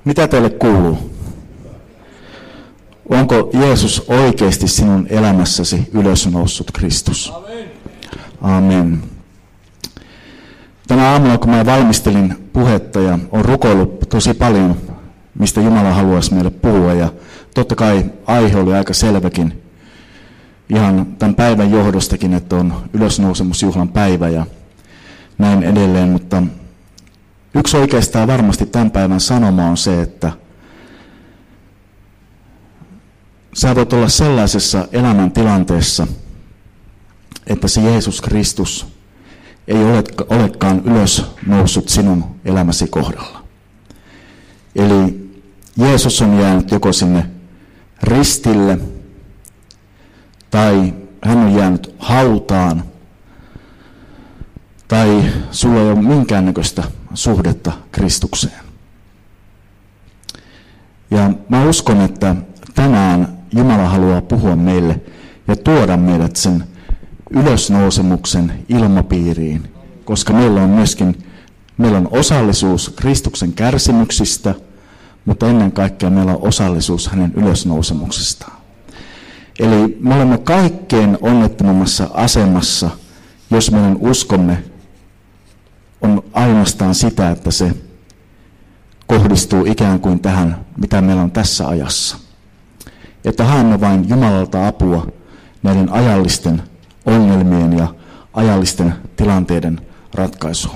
Mitä teille kuuluu? Onko Jeesus oikeasti sinun elämässäsi ylösnoussut Kristus? Amen. Tänä aamulla, kun mä valmistelin puhetta ja olen rukoillut tosi paljon, mistä Jumala haluaisi meille puhua, ja totta kai aihe oli aika selväkin ihan tämän päivän johdostakin, että on ylösnousemusjuhlan päivä ja näin edelleen, mutta yksi oikeastaan varmasti tämän päivän sanoma on se, että sä voit olla sellaisessa elämäntilanteessa, että se Jeesus Kristus ei olekaan ylös noussut sinun elämäsi kohdalla. Eli Jeesus on jäänyt joko sinne ristille, tai hän on jäänyt hautaan, tai sulla ei ole minkäännäköistä suhdetta Kristukseen. Ja mä uskon, että tänään Jumala haluaa puhua meille ja tuoda meidät sen ylösnousemuksen ilmapiiriin, koska meillä on osallisuus Kristuksen kärsimyksistä, mutta ennen kaikkea meillä on osallisuus hänen ylösnousemuksestaan. Eli me olemme kaikkein onnettomammassa asemassa, jos meidän uskomme on ainoastaan sitä, että se kohdistuu ikään kuin tähän, mitä meillä on tässä ajassa. Että haemme vain Jumalalta apua näiden ajallisten ongelmien ja ajallisten tilanteiden ratkaisuun.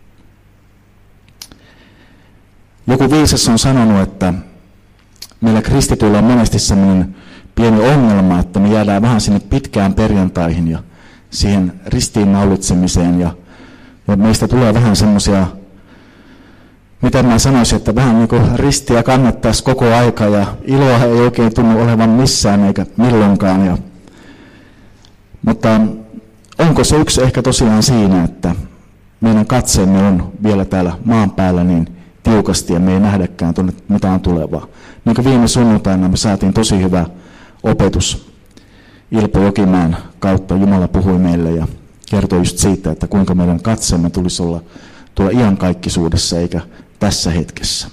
Joku viisas on sanonut, että meillä kristityillä on monesti sellainen pieni ongelma, että me jäädään vähän sinne pitkään perjantaihin ja siihen ristiinnaulitsemiseen ja meistä tulee vähän semmoisia, mitä mä sanoisin, että vähän niin kuin ristiä kannattaisi koko aika ja iloa ei oikein tunnu olevan missään eikä milloinkaan. Mutta onko se yksi ehkä tosiaan siinä, että meidän katseemme on vielä täällä maan päällä niin tiukasti ja me ei nähdäkään tuonne mitään tulevaa. Niin kuin viime sunnuntaina me saatiin tosi hyvä opetus Ilpo Jokimäen kautta. Jumala puhui meille ja kertoi just siitä, että kuinka meidän katseemme tulisi olla tuolla iankaikkisuudessa eikä tässä hetkessä.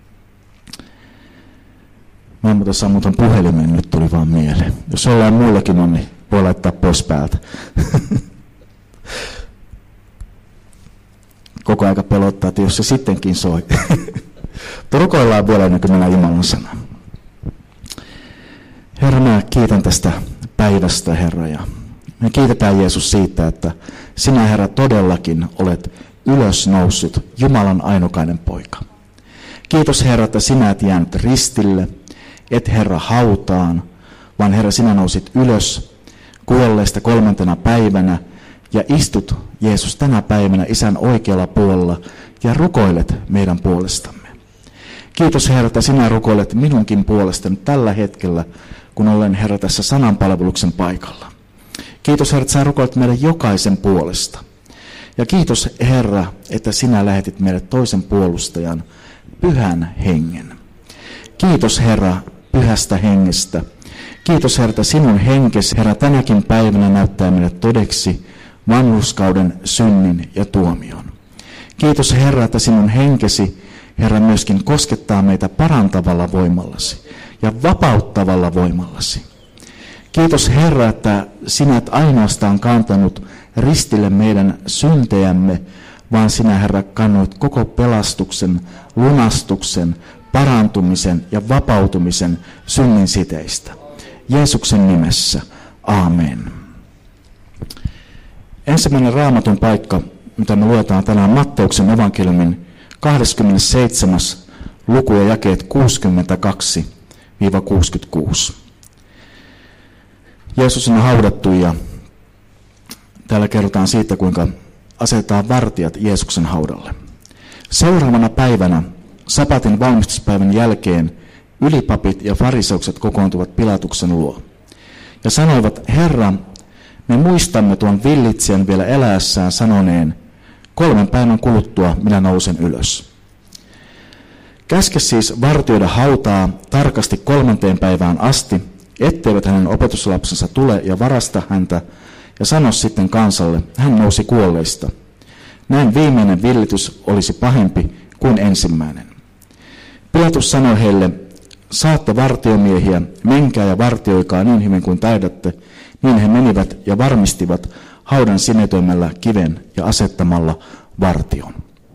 Mä en sammutan puhelimen, nyt tuli vaan mieleen. Jos ollaan muillakin on, niin voi laittaa pois päältä. Koko aika pelottaa, että jos se sittenkin soi. Rukoillaan vielä ennen kuin mennään Jumalan sanaan. Herra, mä kiitän tästä päivästä, Herra, ja me kiitetään Jeesus siitä, että sinä, Herra, todellakin olet ylösnoussut Jumalan ainokainen poika. Kiitos, Herra, että sinä et jäänyt ristille, et, Herra, hautaan, vaan, Herra, sinä nousit ylös kuolleista 3. päivänä ja istut, Jeesus, tänä päivänä Isän oikealla puolella ja rukoilet meidän puolestamme. Kiitos, Herra, että sinä rukoilet minunkin puolestani tällä hetkellä, kun olen, Herra, tässä sananpalveluksen paikalla. Kiitos, Herra, että sä rukoilet meidän jokaisen puolesta. Ja kiitos, Herra, että sinä lähetit meille toisen puolustajan, Pyhän Hengen. Kiitos, Herra, Pyhästä Hengestä. Kiitos, Herra, että sinun henkesi, Herra, tänäkin päivänä näyttää meille todeksi vanhurskauden, synnin ja tuomion. Kiitos, Herra, että sinun henkesi, Herra, myöskin koskettaa meitä parantavalla voimallasi ja vapauttavalla voimallasi. Kiitos, Herra, että sinä et ainoastaan kantanut ristille meidän syntejämme, vaan sinä, Herra, kannoit koko pelastuksen, lunastuksen, parantumisen ja vapautumisen synnin siteistä. Jeesuksen nimessä. Aamen. Ensimmäinen Raamatun paikka, mitä me luetaan tänään Matteuksen evankeliumin 27. luku ja jakeet 62-66. Jeesus on haudattu ja täällä kerrotaan siitä, kuinka asetetaan vartijat Jeesuksen haudalle. Seuraavana päivänä, sapatin valmistuspäivän jälkeen, ylipapit ja fariseukset kokoontuvat Pilatuksen luo ja sanoivat, Herra, me muistamme tuon villitsijän vielä eläessään sanoneen, 3 päivän kuluttua minä nousen ylös. Käske siis vartioida hautaa tarkasti 3. päivään asti, etteivät hänen opetuslapsensa tule ja varasta häntä, ja sano sitten kansalle, hän nousi kuolleista. Näin viimeinen villitys olisi pahempi kuin ensimmäinen. Pilatus sanoi heille, saatte vartiomiehiä, menkää ja vartioikaa niin hyvin kuin taidatte. Niin he menivät ja varmistivat haudan sinetöimällä kiven ja asettamalla vartion.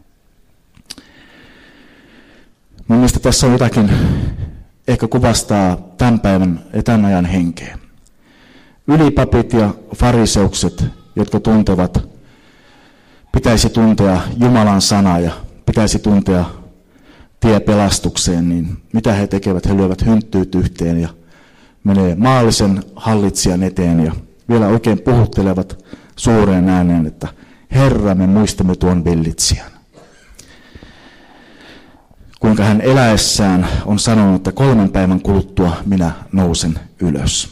Mun mielestä tässä on jotakin, ehkä kuvastaa tämän päivän ja tämän ajan henkeä. Ylipapit ja fariseukset, jotka pitäisi tuntea Jumalan sanaa ja pitäisi tuntea tie pelastukseen, niin mitä he tekevät? He lyövät hynttyyt yhteen ja menee maallisen hallitsijan eteen ja vielä oikein puhuttelevat suureen ääneen, että Herra, me muistamme tuon villitsijän. Kuinka hän eläessään on sanonut, että 3 päivän kuluttua minä nousen ylös.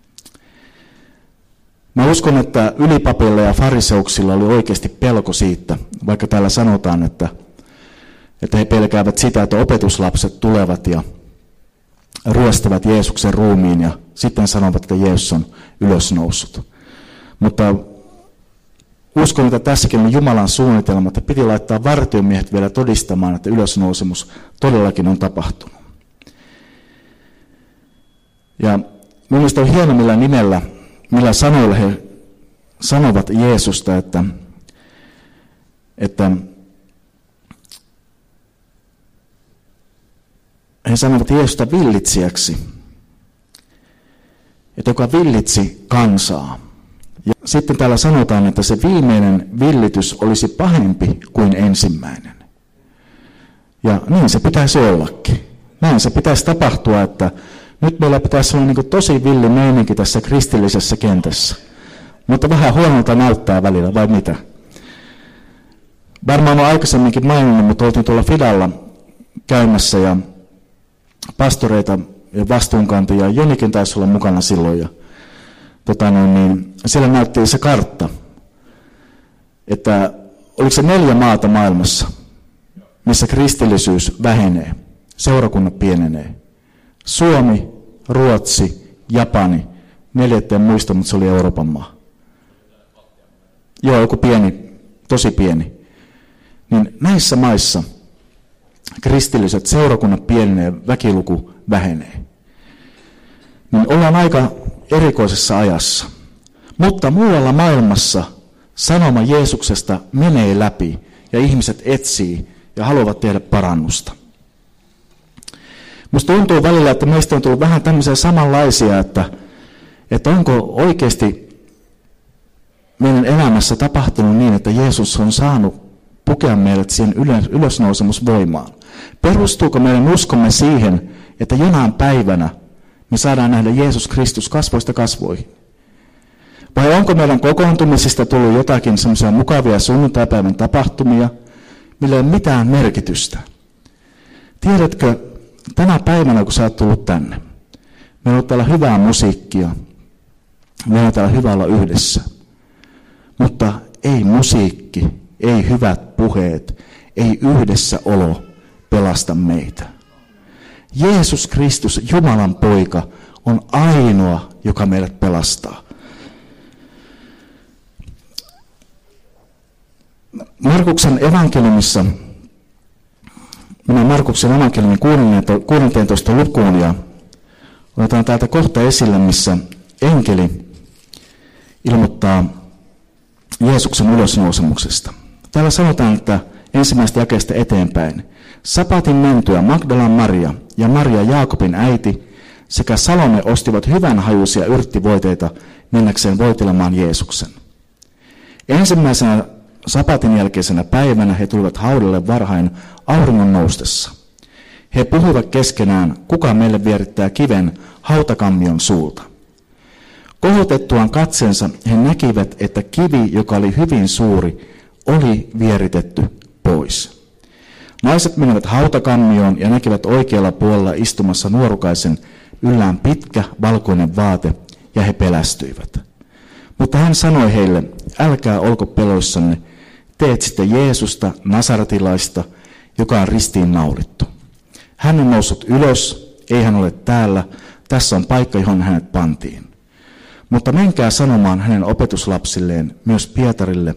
Mä uskon, että ylipapilla ja fariseuksilla oli oikeasti pelko siitä, vaikka täällä sanotaan, että he pelkäävät sitä, että opetuslapset tulevat ja ryöstävät Jeesuksen ruumiin ja sitten sanovat, että Jeesus on ylösnoussut. Mutta uskon, että tässäkin on Jumalan suunnitelma, että piti laittaa vartiomiehet vielä todistamaan, että ylösnousemus todellakin on tapahtunut. Ja mun mielestä on hieno millä sanoilla he sanovat Jeesusta, että he sanovat Jeesusta villitsijäksi, että joka villitsi kansaa. Ja sitten täällä sanotaan, että se viimeinen villitys olisi pahempi kuin ensimmäinen. Ja niin se pitäisi ollakin. Näin se pitäisi tapahtua, että nyt meillä pitäisi olla niin tosi villi meininki tässä kristillisessä kentässä. Mutta vähän huonolta näyttää välillä, vai mitä? Varmaan olen aikaisemminkin maininnut, mutta oltiin tuolla Fidalla käymässä ja pastoreita ja vastuunkantajia, Jonikin taisi olla mukana silloin. Ja, siellä näytti se kartta, että oliko se 4 maata maailmassa, missä kristillisyys vähenee, seurakunnat pienenee. Suomi, Ruotsi, Japani, 4 en muista, mutta se oli Euroopan maa. Joo, joku pieni, tosi pieni. Niin näissä maissa kristilliset seurakunnat pienenee, väkiluku vähenee. Niin ollaan aika erikoisessa ajassa. Mutta muualla maailmassa sanoma Jeesuksesta menee läpi ja ihmiset etsii ja haluavat tehdä parannusta. Musta tuntuu välillä, että meistä on tullut vähän tämmöisiä samanlaisia, että onko oikeasti meidän elämässä tapahtunut niin, että Jeesus on saanut pukea meidät siihen ylösnousemusvoimaan. Perustuuko meidän uskomme siihen, että jonain päivänä me saadaan nähdä Jeesus Kristus kasvoista kasvoihin? Vai onko meidän kokoontumisista tullut jotakin semmoisia mukavia sunnuntaipäivän tapahtumia, millä ei ole mitään merkitystä? Tiedätkö, tänä päivänä kun sä oot tullut tänne, meillä on täällä hyvää musiikkia, meillä on täällä hyvä olla yhdessä, mutta ei musiikki, ei hyvät puheet, ei yhdessäolo pelasta meitä. Jeesus Kristus, Jumalan poika, on ainoa, joka meidät pelastaa. Markuksen evankeliumissa, mennään Markuksen evankeliumin 16. lukuun ja otetaan täältä kohta esille, missä enkeli ilmoittaa Jeesuksen ylösnousemuksesta. Täällä sanotaan, että ensimmäistä jakeesta eteenpäin. Sapatin mentyä Magdalan Maria ja Maria Jaakobin äiti sekä Salome ostivat hyvän hajuisia yrttivoiteita mennäkseen voitelemaan Jeesuksen. Ensimmäisenä sapatin jälkeisenä päivänä he tulivat haudalle varhain auringon noustessa. He puhuivat keskenään, kuka meille vierittää kiven hautakammion suulta. Kohotettuaan katseensa he näkivät, että kivi, joka oli hyvin suuri, oli vieritetty pois. Naiset menivät hautakammioon ja näkivät oikealla puolella istumassa nuorukaisen yllään pitkä valkoinen vaate, ja he pelästyivät. Mutta hän sanoi heille, älkää olko peloissanne, te etsitte Jeesusta, Nasaretilaista, joka on ristiin naulittu. Hän on noussut ylös, ei hän ole täällä, tässä on paikka, johon hänet pantiin. Mutta menkää sanomaan hänen opetuslapsilleen, myös Pietarille.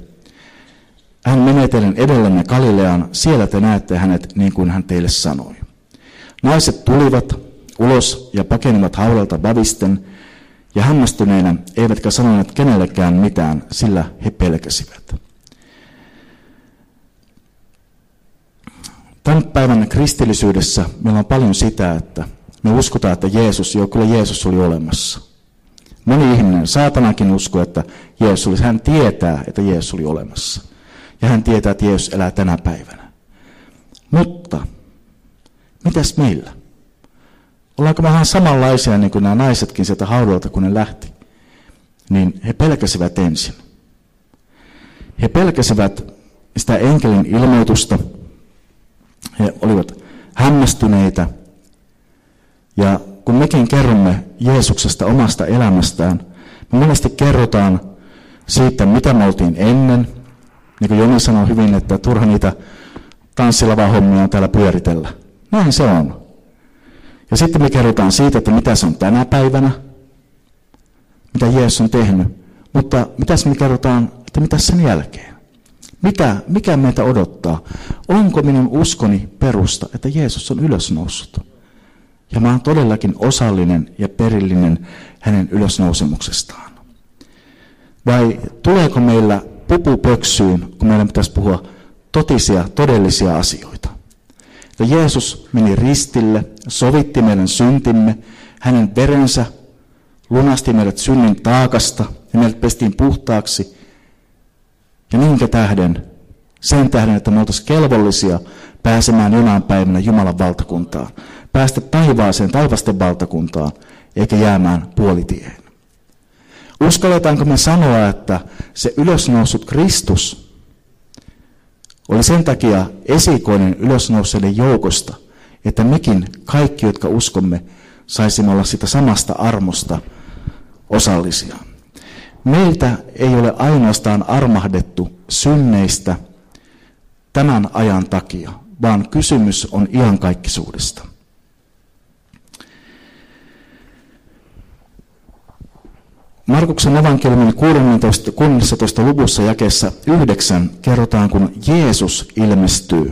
Hän menee teidän edellänne Galileaan, siellä te näette hänet niin kuin hän teille sanoi. Naiset tulivat ulos ja pakenivat haudalta vävisten ja hämmästyneinä, eivätkä sanoneet kenellekään mitään, sillä he pelkäsivät. Tämän päivän kristillisyydessä meillä on paljon sitä, että me uskotaan, että kyllä Jeesus oli olemassa. Moni ihminen, saatanakin uskoo, että Jeesus oli, hän tietää, että Jeesus oli olemassa. Ja hän tietää, että Jeesus elää tänä päivänä. Mutta, mitäs meillä? Ollaanko me vähän samanlaisia niin kuin nämä naisetkin sieltä haudalta, kun ne lähti? Niin he pelkäsivät ensin. He pelkäsivät sitä enkelin ilmoitusta. He olivat hämmästyneitä. Ja kun mekin kerromme Jeesuksesta omasta elämästään, me monesti kerrotaan siitä, mitä me oltiin ennen. Niin kuin Joni sanoi hyvin, että turha niitä tanssilavan-hommia on täällä pyöritellä. Näin se on. Ja sitten me kerrotaan siitä, että mitä se on tänä päivänä, mitä Jeesus on tehnyt. Mutta mitäs me kerrotaan, että mitä sen jälkeen? Mikä meitä odottaa? Onko minun uskoni perusta, että Jeesus on ylösnoussut? Ja mä oon todellakin osallinen ja perillinen hänen ylösnousemuksestaan. Vai tuleeko meillä pupu pöksyyn, kun meidän pitäisi puhua totisia, todellisia asioita? Että Jeesus meni ristille, sovitti meidän syntimme, hänen verensä lunasti meidät synnin taakasta ja meidät pestiin puhtaaksi. Ja minkä tähden? Sen tähden, että me oltaisiin kelvollisia pääsemään jonain päivänä Jumalan valtakuntaan. Päästä taivaaseen, taivasten valtakuntaan, eikä jäämään puolitiehen. Uskalletaanko me sanoa, että se ylösnoussut Kristus oli sen takia esikoinen ylösnouseiden joukosta, että mekin kaikki, jotka uskomme, saisimme olla sitä samasta armosta osallisia. Meiltä ei ole ainoastaan armahdettu synneistä tämän ajan takia, vaan kysymys on iankaikkisuudesta. Markuksen evankeliumin 16. luvussa jakeessa 9 kerrotaan, kun Jeesus ilmestyy.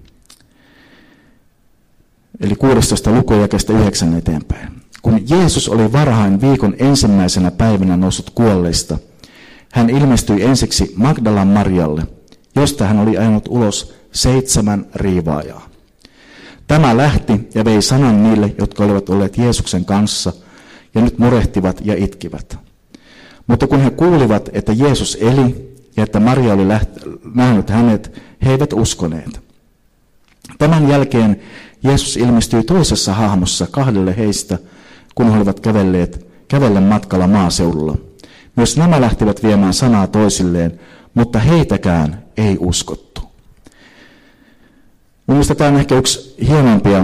Eli 16. luku jakeesta 9 eteenpäin. Kun Jeesus oli varhain viikon ensimmäisenä päivänä noussut kuolleista, hän ilmestyi ensiksi Magdalan Marjalle, josta hän oli ajanut ulos 7 riivaajaa. Tämä lähti ja vei sanan niille, jotka olivat olleet Jeesuksen kanssa ja nyt murehtivat ja itkivät. Mutta kun he kuulivat, että Jeesus eli ja että Maria oli nähnyt hänet, he eivät uskoneet. Tämän jälkeen Jeesus ilmestyi toisessa hahmossa 2 heistä, kun he olivat kävellen matkalla maaseudulla. Myös nämä lähtivät viemään sanaa toisilleen, mutta heitäkään ei uskottu. Mun mielestä tämä on ehkä yksi hienompia,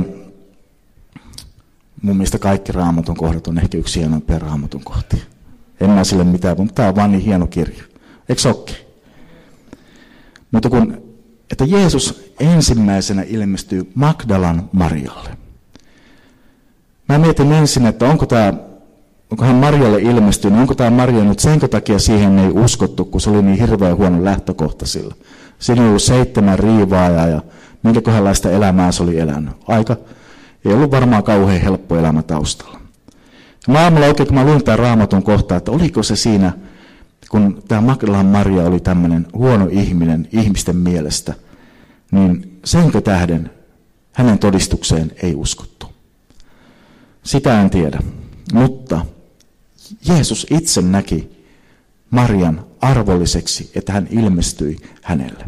mun mielestä kaikki Raamatun kohdat on ehkä yksi hienompia Raamatun kohtia. En mä sille mitään, mutta tämä on vaan niin hieno kirja. Eikö se olekin? Mutta että Jeesus ensimmäisenä ilmestyy Magdalan Marjalle. Mä mietin ensin, että onko hän Marjalle ilmestynyt, onko tämä Maria nyt senkö takia siihen ei uskottu, kun se oli niin hirveän huono lähtökohta sillä. Siinä oli ollut 7 riivaajaa ja minkäköhänlaista elämää se oli elänyt. Ei ollut varmaan kauhean helppo elämä taustalla. Mä aamulla oikein, kun mä luin tämän Raamatun kohtaa, että oliko se siinä, kun tämä Magdalan Maria oli tämmöinen huono ihminen ihmisten mielestä, niin senkö tähden hänen todistukseen ei uskottu. Sitä en tiedä, mutta Jeesus itse näki Marian arvolliseksi, että hän ilmestyi hänelle.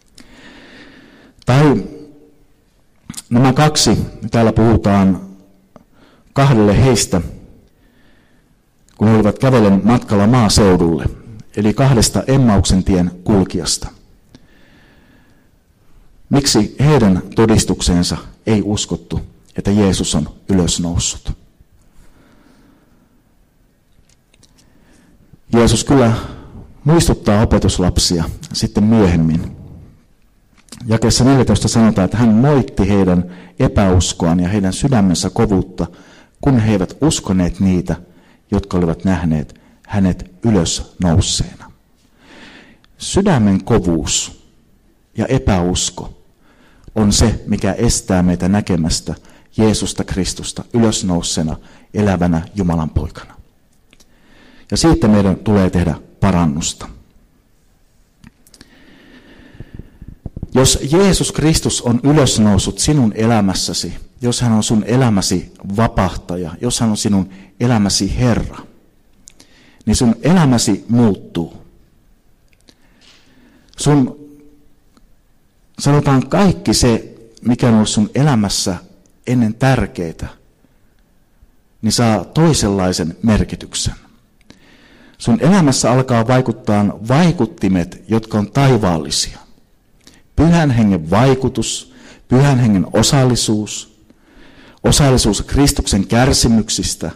Tai nämä 2, täällä puhutaan 2 heistä, kun he olivat kävellen matkalla maaseudulle, eli 2 Emmauksen tien kulkijasta. Miksi heidän todistukseensa ei uskottu, että Jeesus on ylösnoussut? Jeesus kyllä muistuttaa opetuslapsia sitten myöhemmin. Jakeessa 14 sanotaan, että hän moitti heidän epäuskoaan ja heidän sydämensä kovuutta, kun he eivät uskoneet niitä, jotka olivat nähneet hänet ylösnousseena. Sydämen kovuus ja epäusko on se, mikä estää meitä näkemästä Jeesusta Kristusta ylösnousseena, elävänä Jumalan poikana. Ja siitä meidän tulee tehdä parannusta. Jos Jeesus Kristus on ylösnoussut sinun elämässäsi, jos hän on sun elämäsi vapahtaja, jos hän on sinun elämäsi Herra, niin sun elämäsi muuttuu. Sun, sanotaan kaikki se, mikä on ollut sun elämässä ennen tärkeää, niin saa toisenlaisen merkityksen. Sun elämässä alkaa vaikuttaa vaikuttimet, jotka on taivaallisia. Pyhän hengen vaikutus, pyhän hengen osallisuus Kristuksen kärsimyksistä.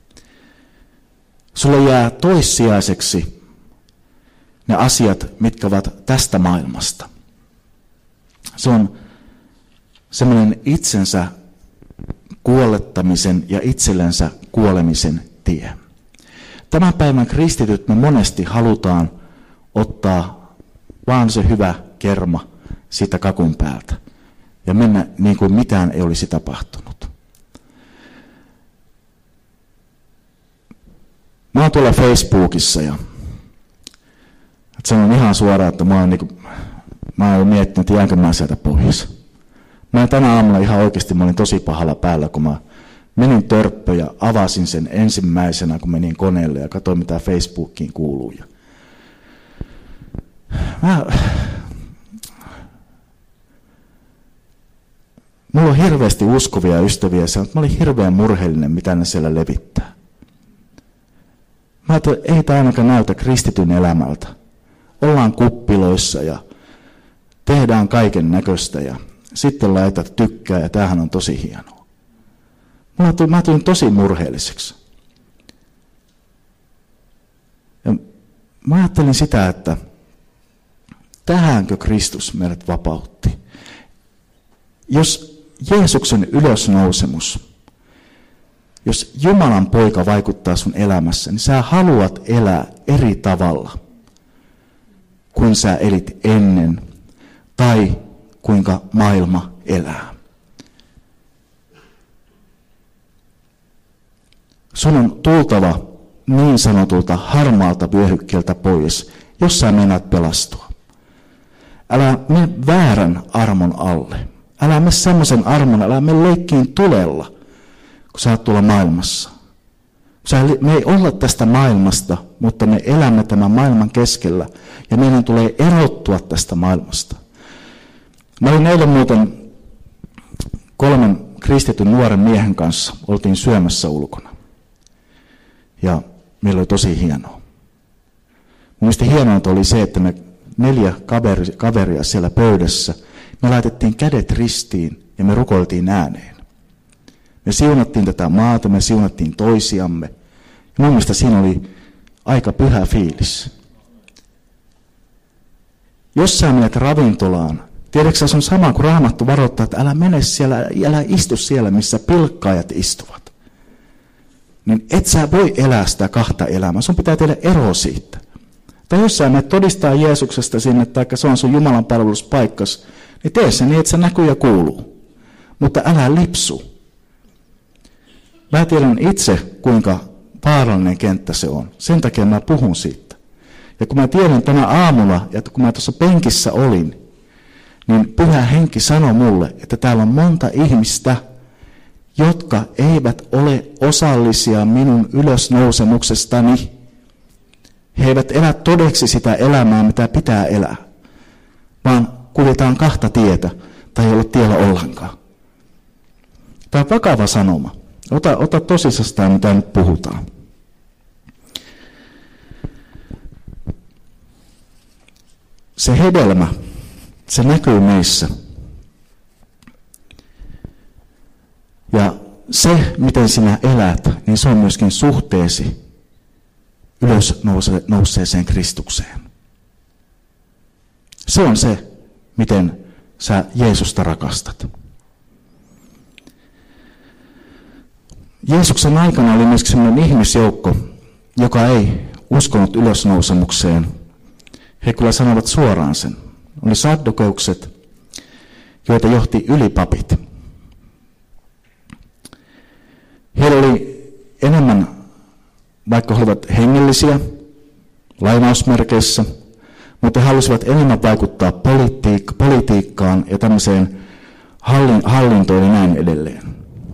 Sulle jää toissijaiseksi ne asiat, mitkä ovat tästä maailmasta. Se on semmoinen itsensä kuolettamisen ja itsellensä kuolemisen tie. Tämän päivän kristityt me monesti halutaan ottaa vaan se hyvä kerma siitä kakun päältä ja mennä niin kuin mitään ei olisi tapahtunut. Mä oon tuolla Facebookissa ja sanon ihan suoraan, että mä oon miettinyt, että jäänkö mä sieltä pois. Mä tänä aamulla ihan oikeasti mä olin tosi pahalla päällä, kun mä menin törppöön ja avasin sen ensimmäisenä, kun menin koneelle ja katsoin, mitä Facebookiin kuuluu. Mulla on hirveästi uskovia ystäviä, mutta mä olin hirveän murheellinen, mitä ne siellä levittää. Mä ajattelin, että ei tämä ainakaan näytä kristityn elämältä. Ollaan kuppiloissa ja tehdään kaiken näköistä ja sitten laitat tykkää ja tämähän on tosi hienoa. Mä tulin tosi murheelliseksi. Ja mä ajattelin sitä, että tähänkö Kristus meidät vapautti. Jos Jeesuksen ylösnousemus, jos Jumalan poika vaikuttaa sun elämässä, niin sä haluat elää eri tavalla kuin sä elit ennen tai kuinka maailma elää. Sun on tultava niin sanotulta harmaalta vyöhykkeeltä pois, jos sä meinaat pelastua. Älä mene väärän armon alle. Älä mene semmoisen armon, älä mene leikkiin tulella, kun sä oot tuolla maailmassa. Me ei olla tästä maailmasta, mutta me elämme tämän maailman keskellä ja meidän tulee erottua tästä maailmasta. Mä olin eilen muuten 3 kristityn nuoren miehen kanssa, oltiin syömässä ulkona. Ja meillä oli tosi hienoa. Mielestäni hienointa oli se, että me 4 kaveria siellä pöydässä, me laitettiin kädet ristiin ja me rukoiltiin ääneen. Me siunattiin tätä maata, me siunattiin toisiamme. Ja mun mielestä siinä oli aika pyhä fiilis. Jos sä menet ravintolaan, tiedätkö se on sama kuin Raamattu varoittaa, että älä mene siellä, älä istu siellä, missä pilkkaajat istuvat. Niin et sä voi elää sitä kahta elämää, sun pitää tehdä ero siitä. Tai jos sä menet todistaa Jeesuksesta sinne, tai se on sun Jumalan palveluspaikkas, niin tee se niin, että se näkyy ja kuuluu. Mutta älä lipsu. Mä tiedän itse, kuinka vaarallinen kenttä se on. Sen takia mä puhun siitä. Ja kun mä tiedän tänä aamulla, ja kun mä tuossa penkissä olin, niin Pyhä Henki sanoi mulle, että täällä on monta ihmistä, jotka eivät ole osallisia minun ylösnousemuksestani. He eivät elä todeksi sitä elämää, mitä pitää elää, vaan kuljetaan kahta tietä tai ei ole tiellä ollenkaan. Tämä on vakava sanoma. Ota tosissaan, mitä nyt puhutaan. Se hedelmä, se näkyy meissä. Ja se, miten sinä elät, niin se on myöskin suhteesi ylösnouseeseen Kristukseen. Se on se, miten sä Jeesusta rakastat. Jeesuksen aikana oli myöskin sellainen ihmisjoukko, joka ei uskonut ylösnousemukseen. He kyllä sanovat suoraan sen. Oli saddukeukset, joita johti ylipapit. Heillä oli enemmän, vaikka he olivat hengellisiä, lainausmerkeissä, mutta he halusivat enemmän vaikuttaa politiikkaan ja tämmöiseen hallintoon ja näin edelleen.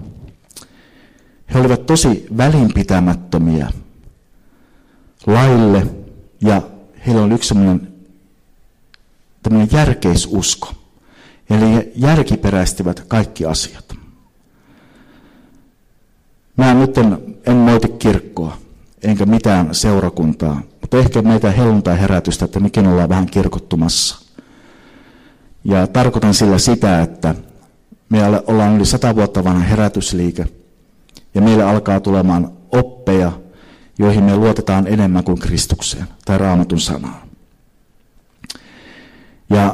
He olivat tosi välinpitämättömiä laille ja heillä oli yksi tämmöinen järkeisusko. Eli he järkiperäistivät kaikki asiat. Mä nyt en moiti kirkkoa, enkä mitään seurakuntaa, mutta ehkä meitä helluntai-herätystä, että mekin ollaan vähän kirkottumassa. Ja tarkoitan sillä sitä, että me ollaan yli 100 vuotta vanha herätysliike, ja meille alkaa tulemaan oppeja, joihin me luotetaan enemmän kuin Kristukseen tai Raamatun sanaan. Ja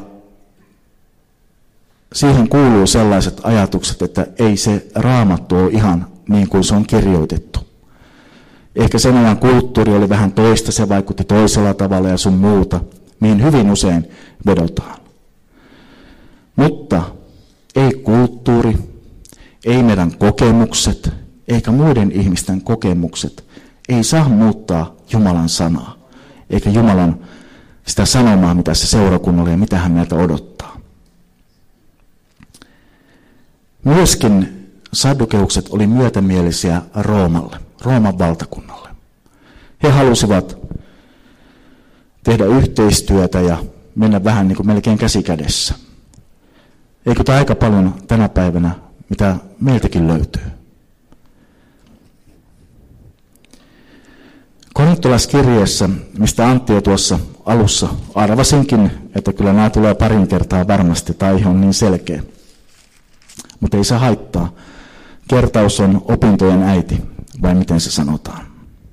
siihen kuuluu sellaiset ajatukset, että ei se Raamattu ole ihan niin kuin se on kirjoitettu. Ehkä sen ajan kulttuuri oli vähän toista, se vaikutti toisella tavalla ja sun muuta, mihin hyvin usein vedotaan. Mutta ei kulttuuri, ei meidän kokemukset, eikä muiden ihmisten kokemukset ei saa muuttaa Jumalan sanaa, eikä Jumalan sitä sanomaa, mitä se seurakunnalle ja mitä hän meiltä odottaa. Myöskin saddukeukset oli myötämielisiä Roomalle, Rooman valtakunnalle. He halusivat tehdä yhteistyötä ja mennä vähän niin kuin melkein käsi kädessä. Eikö tämä aika paljon tänä päivänä, mitä meiltäkin löytyy? Korintolaiskirjeessä, mistä Antti jo tuossa alussa arvasinkin, että kyllä nämä tulee parin kertaa varmasti, tai aihe on niin selkeä. Mutta ei se haittaa. Kertaus on opintojen äiti, vai miten se sanotaan.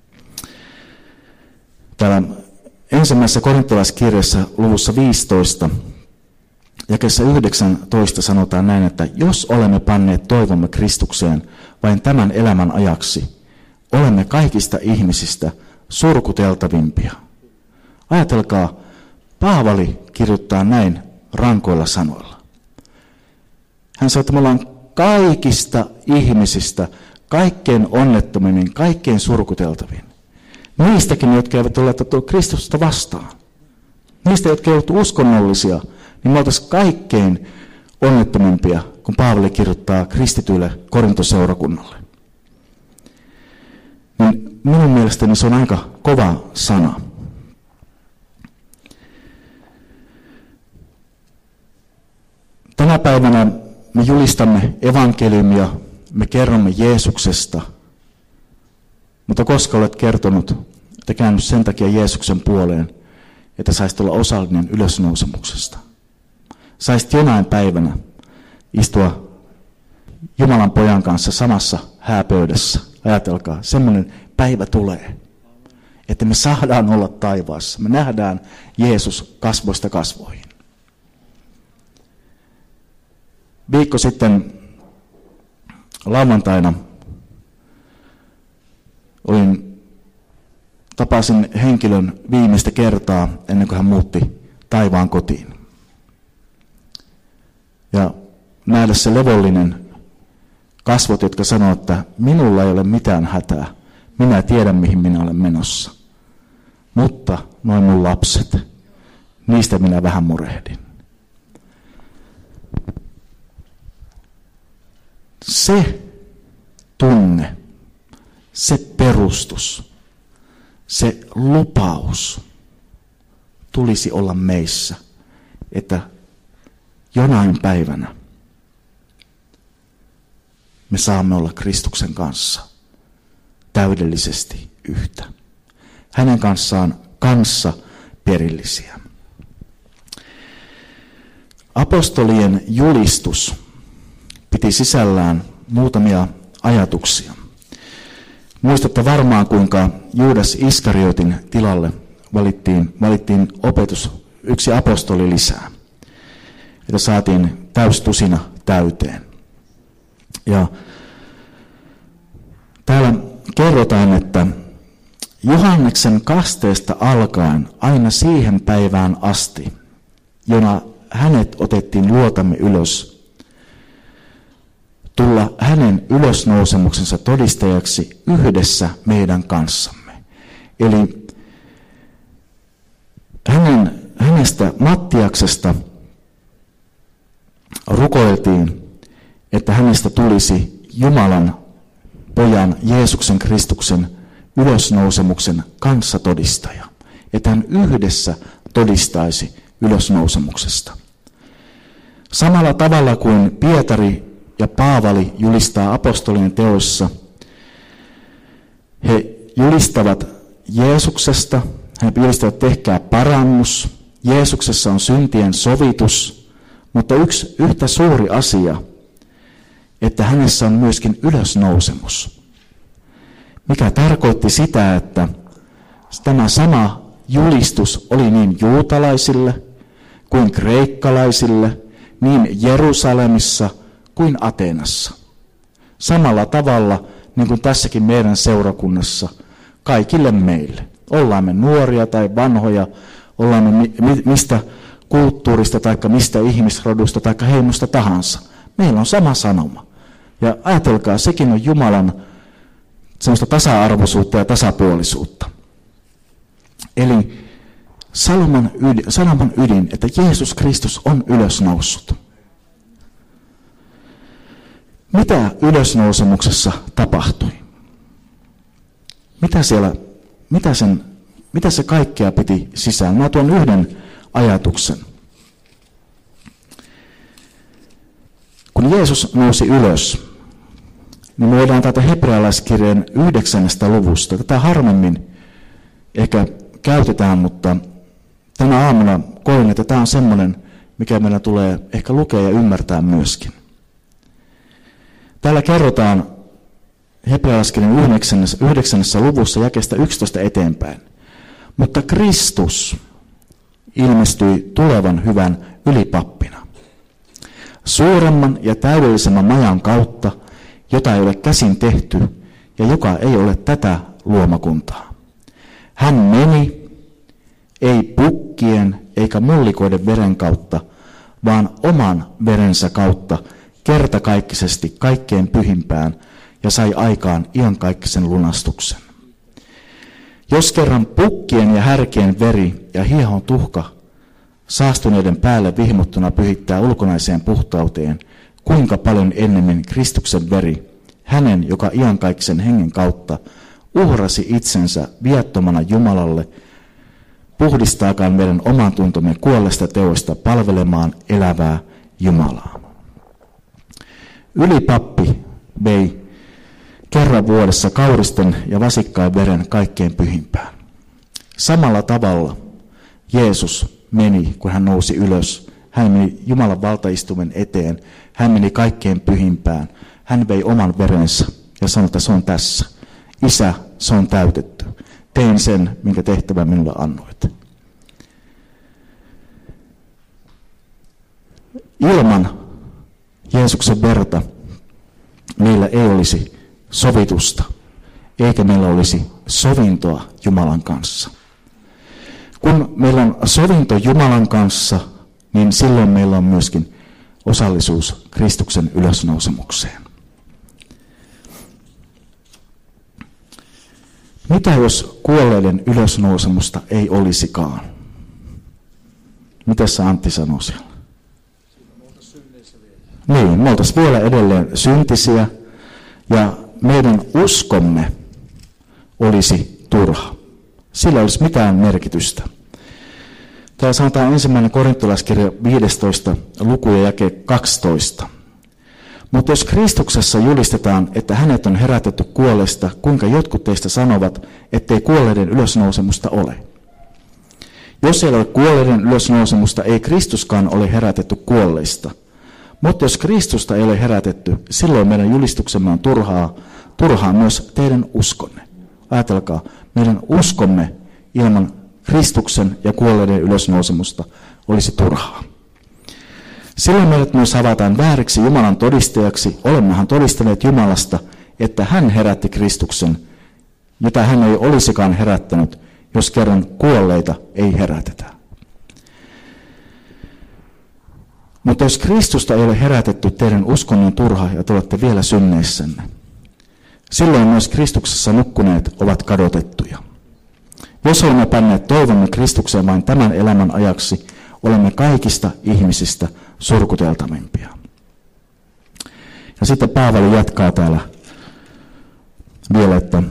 Täällä ensimmäisessä korintolaiskirjassa luvussa 15, jakeessa 19 sanotaan näin, että jos olemme panneet toivomme Kristukseen vain tämän elämän ajaksi, olemme kaikista ihmisistä surkuteltavimpia. Ajatelkaa, Paavali kirjoittaa näin rankoilla sanoilla. Hän sanoo, että me ollaan kaikista ihmisistä kaikkein onnettomimmin, kaikkein surkuteltavin. Niistäkin, jotka eivät ole tulleet Kristusta vastaan. Niistä, jotka eivät ole uskonnollisia, niin me oltaisiin kaikkein onnettomimpia, kun Paavali kirjoittaa kristityille Korintoseurakunnalle. Niin minun mielestäni se on aika kova sana. Tänä päivänä me julistamme evankeliumia, me kerromme Jeesuksesta, mutta koska olet kertonut, että käynyt sen takia Jeesuksen puoleen, että saisit olla osallinen ylösnousemuksesta. Saisit jonain päivänä istua Jumalan pojan kanssa samassa hääpöydässä. Ajatelkaa, semmoinen päivä tulee, että me saadaan olla taivaassa. Me nähdään Jeesus kasvoista kasvoihin. Viikko sitten lauantaina tapasin henkilön viimeistä kertaa ennen kuin hän muutti taivaan kotiin. Ja nähdä se levollinen kasvot, jotka sanoo, että minulla ei ole mitään hätää. Minä tiedän, mihin minä olen menossa. Mutta noin mun lapset, niistä minä vähän murehdin. Se tunne, se perustus, se lupaus tulisi olla meissä, että jonain päivänä me saamme olla Kristuksen kanssa täydellisesti yhtä. Hänen kanssaan kanssa perillisiä. Apostolien julistus piti sisällään muutamia ajatuksia. Muistatte varmaan, kuinka Juudas Iskariotin tilalle valittiin yksi apostoli lisää. Että saatiin täystusina täyteen. Ja täällä kerrotaan, että Johanneksen kasteesta alkaen aina siihen päivään asti, jona hänet otettiin luotamme ylös, tulla hänen ylösnousemuksensa todistajaksi yhdessä meidän kanssamme. Eli hänestä Mattiaksesta rukoiltiin, että hänestä tulisi Jumalan pojan Jeesuksen Kristuksen ylösnousemuksen kanssatodistaja. Että hän yhdessä todistaisi ylösnousemuksesta. Samalla tavalla kuin Pietari ja Paavali julistaa apostolien teoissa, he julistavat Jeesuksesta, he julistavat tehkää parannus, Jeesuksessa on syntien sovitus, mutta yhtä suuri asia, että hänessä on myöskin ylösnousemus. Mikä tarkoitti sitä, että tämä sama julistus oli niin juutalaisille kuin kreikkalaisille, niin Jerusalemissa kuin Ateenassa. Samalla tavalla, niin kuin tässäkin meidän seurakunnassa, kaikille meille. Ollaan me nuoria tai vanhoja, ollaan me mistä kulttuurista tai mistä ihmisrodusta tai heimosta tahansa. Meillä on sama sanoma. Ja ajatelkaa, sekin on Jumalan semmoista tasa-arvoisuutta ja tasapuolisuutta. Eli sanoman ydin, että Jeesus Kristus on ylösnoussut. Mitä ylösnousemuksessa tapahtui? Mitä se kaikkea piti sisään? Mä tuon yhden ajatuksen. Kun Jeesus nousi ylös, niin me voidaan täältä hebrealaiskirjeen 9. luvusta. Tätä harvemmin ehkä käytetään, mutta tänä aamuna koin, että tämä on semmoinen, mikä meidän tulee ehkä lukea ja ymmärtää myöskin. Täällä kerrotaan hebrealaiskirjan 9. luvussa jakeesta 11 eteenpäin. Mutta Kristus ilmestyi tulevan hyvän ylipappina. Suuremman ja täydellisemmän majan kautta, jota ei ole käsin tehty ja joka ei ole tätä luomakuntaa. Hän meni, ei pukkien eikä mullikoiden veren kautta, vaan oman verensä kautta kertakaikkisesti kaikkein pyhimpään ja sai aikaan iankaikkisen lunastuksen. Jos kerran pukkien ja härkien veri ja hiehon tuhka saastuneiden päälle vihmottuna pyhittää ulkonaiseen puhtauteen, kuinka paljon ennemmin Kristuksen veri, hänen, joka iankaikkisen hengen kautta uhrasi itsensä viattomana Jumalalle, puhdistaakaan meidän oman tuntomme kuolleista teoista palvelemaan elävää Jumalaa. Ylipappi vei kerran vuodessa kauristen ja vasikkain veren kaikkein pyhimpään. Samalla tavalla Jeesus meni, kun hän nousi ylös. Hän meni Jumalan valtaistuimen eteen. Hän meni kaikkein pyhimpään. Hän vei oman verensä ja sanoi, että se on tässä. Isä, se on täytetty. Tein sen, minkä tehtävän minulle annoit. Ilman Jeesuksen verta meillä ei olisi sovitusta, eikä meillä olisi sovintoa Jumalan kanssa. Kun meillä on sovinto Jumalan kanssa, niin silloin meillä on myöskin osallisuus Kristuksen ylösnousemukseen. Mitä jos kuolleiden ylösnousemusta ei olisikaan? Mitä sä Antti sanoo siellä? Niin, me oltaisiin vielä edelleen syntisiä ja meidän uskomme olisi turha. Sillä ei olisi mitään merkitystä. Täällä sanotaan 1. Korintolaiskirja 15. luku ja jake 12. Mutta jos Kristuksessa julistetaan, että hänet on herätetty kuolleista, kuinka jotkut teistä sanovat, ettei kuolleiden ylösnousemusta ole? Jos ei ole kuolleiden ylösnousemusta, ei Kristuskaan ole herätetty kuolleista. Mutta jos Kristusta ei ole herätetty, silloin meidän julistuksemme on turhaa myös teidän uskonne. Ajatelkaa, meidän uskomme ilman Kristuksen ja kuolleiden ylösnousemusta olisi turhaa. Silloin meidät myös avataan vääriksi Jumalan todistajaksi. Olemmehan todistaneet Jumalasta, että hän herätti Kristuksen, jota hän ei olisikaan herättänyt, jos kerran kuolleita ei herätetä. Mutta jos Kristusta ei ole herätetty, teidän uskonnon on turha ja te olette vielä synneissänne. Silloin myös Kristuksessa nukkuneet ovat kadotettuja. Jos olemme panneet toivomme Kristukseen vain tämän elämän ajaksi, olemme kaikista ihmisistä surkuteltavimpia. Ja sitten Paavali jatkaa täällä vielä, että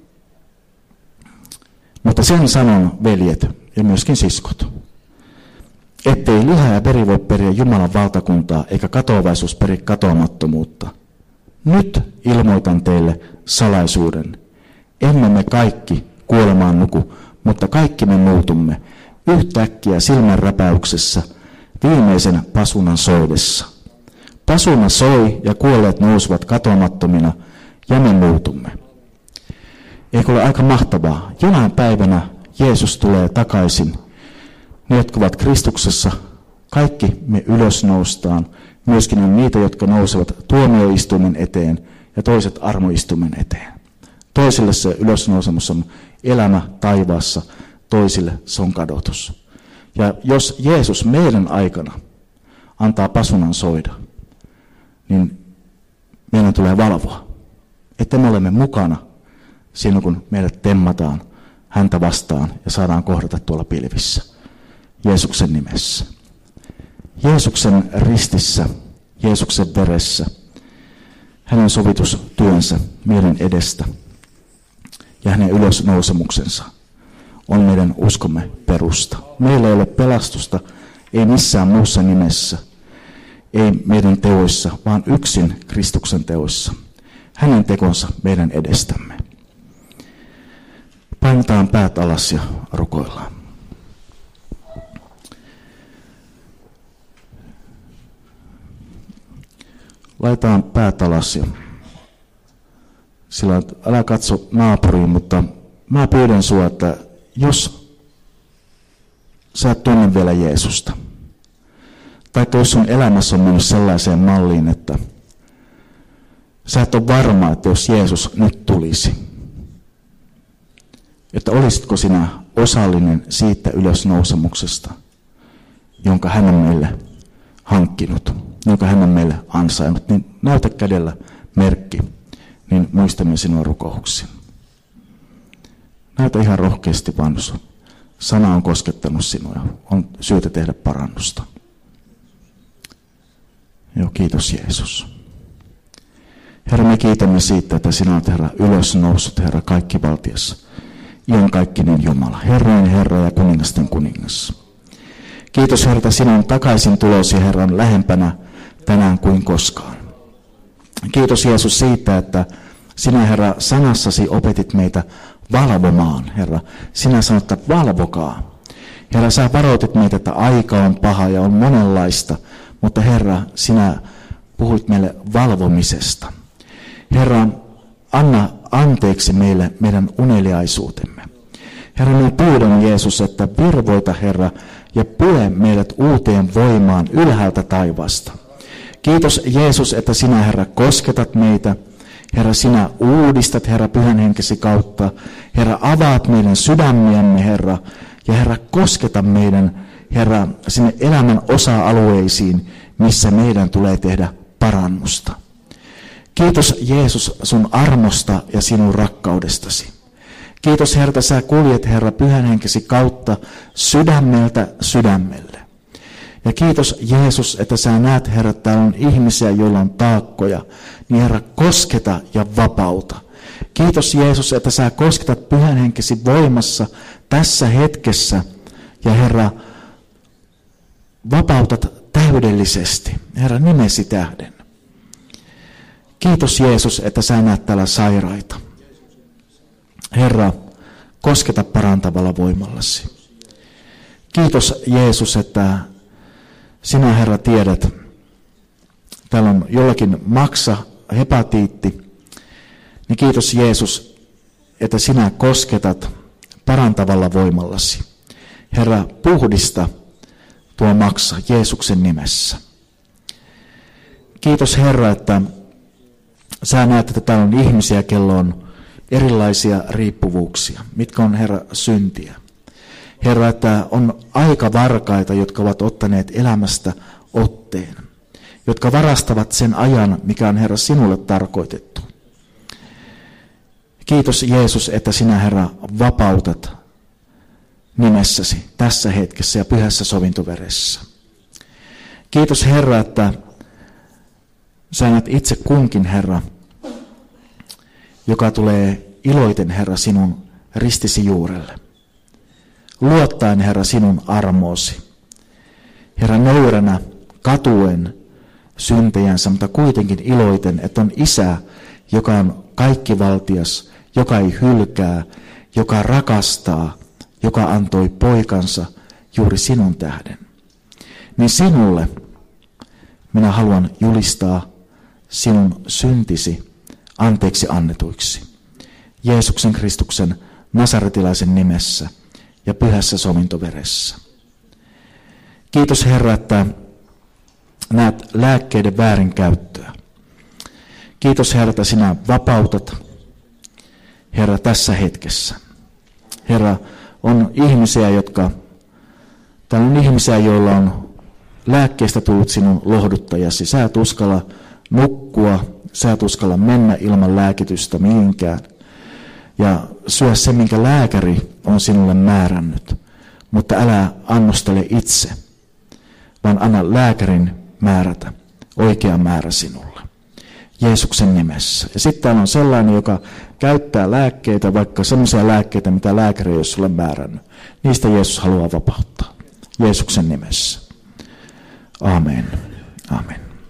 mutta sen sanon, veljet ja myöskin siskot, ettei liha ja veri voi periä Jumalan valtakuntaa, eikä katoavaisuus peri katoamattomuutta. Nyt ilmoitan teille salaisuuden. Emme me kaikki kuolemaan nuku, mutta kaikki me muutumme yhtäkkiä silmänräpäyksessä viimeisen pasunan soidessa. Pasuna soi ja kuolleet nousuvat katoamattomina ja me muutumme. Eikö ole aika mahtavaa? Jonain päivänä Jeesus tulee takaisin. Ne, jotka ovat Kristuksessa, kaikki me ylös noustaan. Myöskin on niitä, jotka nousevat tuomioistuimen eteen ja toiset armoistuimen eteen. Toisille se ylösnousemus on elämä taivaassa, toisille se on kadotus. Ja jos Jeesus meidän aikana antaa pasunan soida, niin meidän tulee valvoa, että me olemme mukana siinä, kun meidät temmataan häntä vastaan ja saadaan kohdata tuolla pilvissä. Jeesuksen nimessä. Jeesuksen ristissä, Jeesuksen veressä, hänen sovitustyönsä meidän edestä ja hänen ylösnousemuksensa on meidän uskomme perusta. Meillä ei ole pelastusta, ei missään muussa nimessä, ei meidän teoissa, vaan yksin Kristuksen teoissa. Hänen tekonsa meidän edestämme. Painetaan päät alas ja rukoillaan. Laitetaan päät alas ja sillä älä katso naapuriin, mutta mä pyydän sinua, että jos sä et tunne vielä Jeesusta, tai jos sun elämässä on mennyt sellaiseen malliin, että sä et ole varma, että jos Jeesus nyt tulisi, että olisitko sinä osallinen siitä ylösnousemuksesta, jonka hän on meille hankkinut, jonka hän on meille ansainnut, niin näytä kädellä merkki, niin muistamme sinua rukouksia. Näytä ihan rohkeasti, vaan sana on koskettanut sinua ja on syytä tehdä parannusta. Joo, kiitos Jeesus. Herra, me kiitämme siitä, että sinä olet, Herra, ylösnoussut, Herra, kaikkivaltias, iankaikkinen Jumala, Herran Herra ja kuningasten kuningas. Kiitos, Herra, että sinun takaisin tulosi, Herra, on lähempänä tänään kuin koskaan. Kiitos Jeesus siitä, että sinä, Herra, sanassasi opetit meitä valvomaan, Herra. Sinä sanot, että valvokaa. Herra, sä varoitit meitä, että aika on paha ja on monenlaista, mutta Herra, sinä puhuit meille valvomisesta. Herra, anna anteeksi meille meidän uneliaisuutemme. Herra, minä pyydän Jeesus, että virvoita, Herra, ja pue meidät uuteen voimaan ylhäältä taivaasta. Kiitos Jeesus, että sinä, Herra, kosketat meitä. Herra, sinä uudistat, Herra, Pyhän Henkesi kautta. Herra, avaat meidän sydämiämme, Herra, ja Herra, kosketa meidän, Herra, sinne elämän osa-alueisiin, missä meidän tulee tehdä parannusta. Kiitos Jeesus sun armosta ja sinun rakkaudestasi. Kiitos Herra, että sä kuljet, Herra, Pyhän Henkesi kautta sydämeltä sydämelle. Ja kiitos Jeesus, että sä näet, Herra, että täällä on ihmisiä, joilla on taakkoja, niin Herra, kosketa ja vapauta. Kiitos Jeesus, että sä kosketat Pyhän Henkesi voimassa tässä hetkessä ja Herra, vapautat täydellisesti, Herra, nimesi tähden. Kiitos Jeesus, että sä näet täällä sairaita. Herra, kosketa parantavalla voimallasi. Kiitos Jeesus, että sinä, Herra, tiedät, täällä on jollakin maksa, hepatiitti, niin kiitos Jeesus, että sinä kosketat parantavalla voimallasi. Herra, puhdista tuo maksa Jeesuksen nimessä. Kiitos Herra, että sä näet, että täällä on ihmisiä, kello on erilaisia riippuvuuksia, mitkä on, Herra, syntiä. Herra, että on aika varkaita, jotka ovat ottaneet elämästä otteen, jotka varastavat sen ajan, mikä on Herra sinulle tarkoitettu. Kiitos Jeesus, että sinä Herra vapautat nimessäsi tässä hetkessä ja pyhässä sovintoveressä. Kiitos Herra, että sä annat itse kunkin Herra, joka tulee iloiten Herra sinun ristisi juurelle. Luottaen Herra sinun armoosi. Herra nöyränä katuen syntejänsä, mutta kuitenkin iloiten, että on Isä, joka on kaikkivaltias, joka ei hylkää, joka rakastaa, joka antoi poikansa juuri sinun tähden. Niin sinulle minä haluan julistaa sinun syntisi anteeksi annetuiksi. Jeesuksen Kristuksen nasaretilaisen nimessä ja pyhässä sovintoveressä. Kiitos Herra, että näet lääkkeiden väärinkäyttöä. Kiitos Herra, että sinä vapautat, Herra, tässä hetkessä. Herra, on ihmisiä, joilla on lääkkeestä tullut sinun lohduttajasi. Sä et uskalla nukkua, sä et uskalla mennä ilman lääkitystä mihinkään. Ja syö se, minkä lääkäri on sinulle määrännyt. Mutta älä annostele itse, vaan anna lääkärin määrätä oikea määrä sinulle. Jeesuksen nimessä. Ja sitten on sellainen, joka käyttää lääkkeitä, vaikka sellaisia lääkkeitä, mitä lääkäri ei ole sulle määrännyt. Niistä Jeesus haluaa vapauttaa. Jeesuksen nimessä. Amen. Amen.